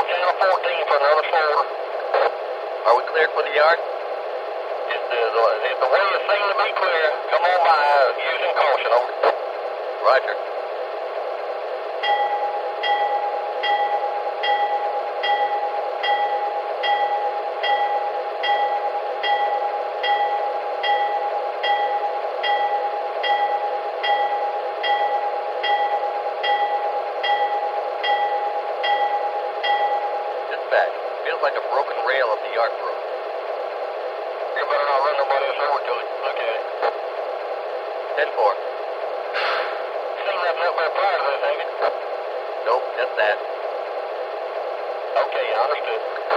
channel 14 for another shoulder. Are we cleared for the yard? If the way is seen to be clear, come on by using caution, over. Roger. Dispatch, feels like a broken rail of the yard broke. You better not run nobody else over to it. Look at it. 10-4. Seen nothing up there prior to this, ain't it? Nope, just that. Okay, understood.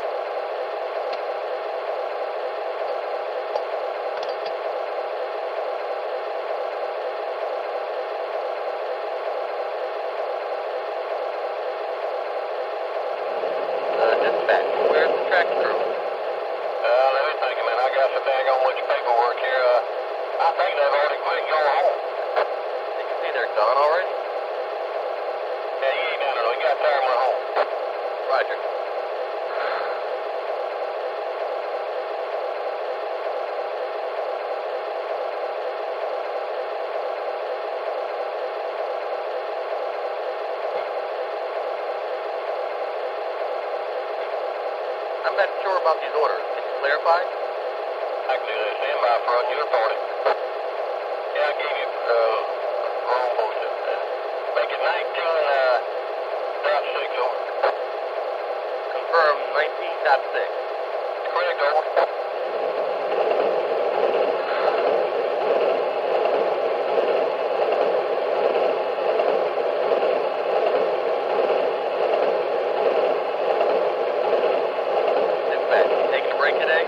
Dispatch, where's the track crew? Let me think a minute. I got some daggone much paperwork here. I think they've already quit and gone home. Did you see they're gone already? Yeah, you ain't done it. We got there and went home. Roger. I'm not sure about these orders. Can you clarify? I can do this. Stand by for your party. Yeah, I gave you wrong motion. Make it 19.6 over. Confirm 19.6. Correct, over. Dispatch, taking a break today?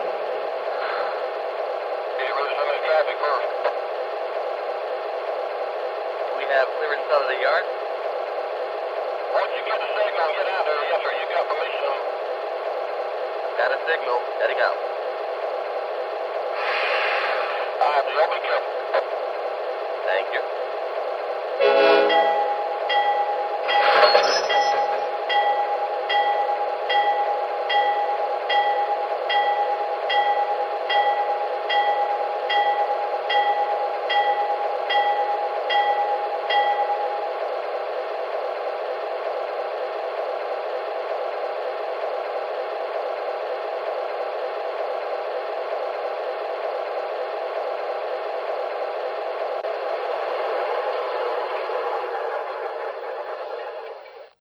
Get rid of some of the traffic first. Do we have clearance out of the yard? Once you get the signal and get out there, yes, sir, you got permission. Got a signal. Heading out. All right, y'all be careful. Thank you.